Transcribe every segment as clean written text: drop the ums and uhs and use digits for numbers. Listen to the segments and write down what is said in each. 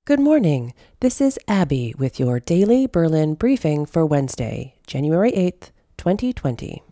Good morning. This is Abby with your daily Berlin briefing for Wednesday, January 8th, 2020.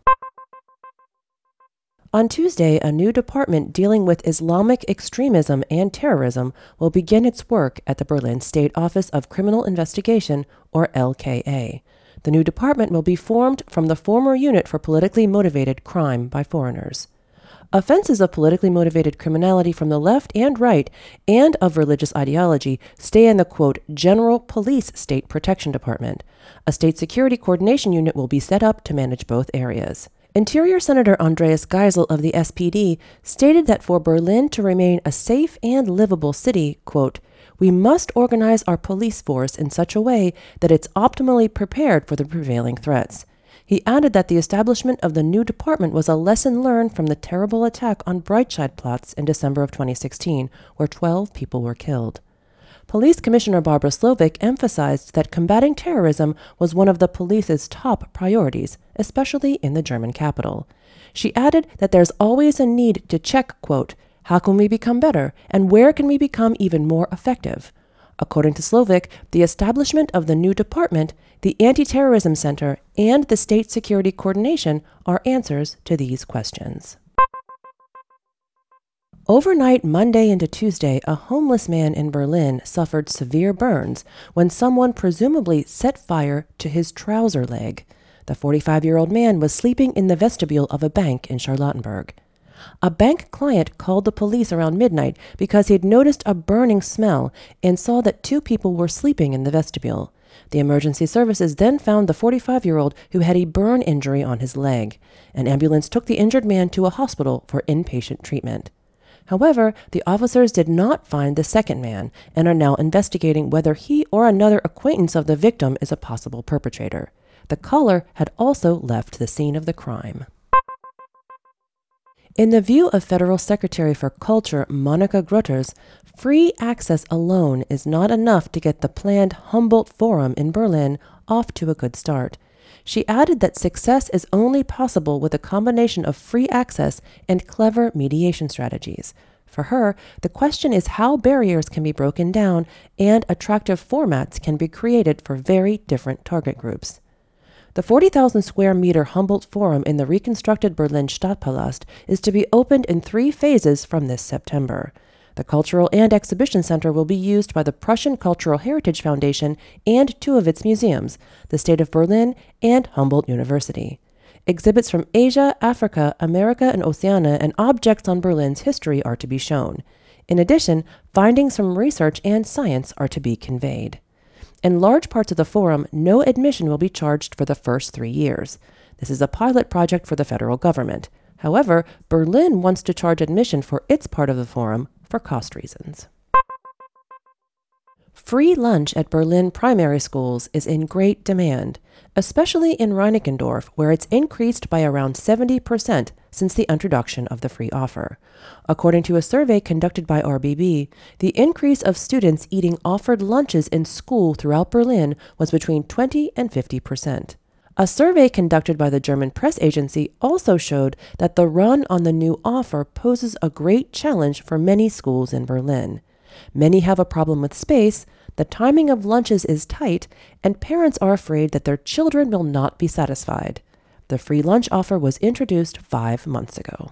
On Tuesday, a new department dealing with Islamic extremism and terrorism will begin its work at the Berlin State Office of Criminal Investigation, or LKA. The new department will be formed from the former Unit for Politically Motivated Crime by Foreigners. Offenses of politically motivated criminality from the left and right and of religious ideology stay in the, quote, General Police State Protection Department. A state security coordination unit will be set up to manage both areas. Interior Senator Andreas Geisel of the SPD stated that for Berlin to remain a safe and livable city, quote, we must organize our police force in such a way that it's optimally prepared for the prevailing threats. He added that the establishment of the new department was a lesson learned from the terrible attack on Breitscheidplatz in December of 2016, where 12 people were killed. Police Commissioner Barbara Slovic emphasized that combating terrorism was one of the police's top priorities, especially in the German capital. She added that there's always a need to check, quote, how can we become better, and where can we become even more effective? According to Slovic, the establishment of the new department, the Anti-Terrorism Center, and the State Security Coordination are answers to these questions. Overnight Monday into Tuesday, a homeless man in Berlin suffered severe burns when someone presumably set fire to his trouser leg. The 45-year-old man was sleeping in the vestibule of a bank in Charlottenburg. A bank client called the police around midnight because he had noticed a burning smell and saw that two people were sleeping in the vestibule. The emergency services then found the 45-year-old who had a burn injury on his leg. An ambulance took the injured man to a hospital for inpatient treatment. However, the officers did not find the second man and are now investigating whether he or another acquaintance of the victim is a possible perpetrator. The caller had also left the scene of the crime. In the view of Federal Secretary for Culture Monika Grütters, free access alone is not enough to get the planned Humboldt Forum in Berlin off to a good start. She added that success is only possible with a combination of free access and clever mediation strategies. For her, the question is how barriers can be broken down and attractive formats can be created for very different target groups. The 40,000 square meter Humboldt Forum in the reconstructed Berlin Stadtpalast is to be opened in 3 phases from this September. The Cultural and Exhibition Center will be used by the Prussian Cultural Heritage Foundation and 2 of its museums, the State of Berlin and Humboldt University. Exhibits from Asia, Africa, America, and Oceania and objects on Berlin's history are to be shown. In addition, findings from research and science are to be conveyed. In large parts of the forum, no admission will be charged for the first 3 years. This is a pilot project for the federal government. However, Berlin wants to charge admission for its part of the forum for cost reasons. Free lunch at Berlin primary schools is in great demand, especially in Reinickendorf, where it's increased by around 70% since the introduction of the free offer. According to a survey conducted by RBB, the increase of students eating offered lunches in school throughout Berlin was between 20 and 50%. A survey conducted by the German press agency also showed that the run on the new offer poses a great challenge for many schools in Berlin. Many have a problem with space, the timing of lunches is tight, and parents are afraid that their children will not be satisfied. The free lunch offer was introduced 5 months ago.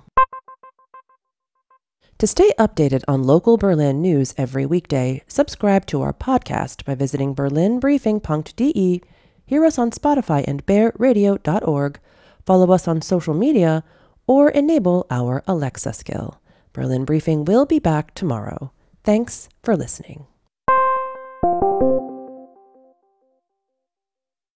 To stay updated on local Berlin news every weekday, subscribe to our podcast by visiting berlinbriefing.de, hear us on Spotify and bearradio.org, follow us on social media, or enable our Alexa skill. Berlin Briefing will be back tomorrow. Thanks for listening.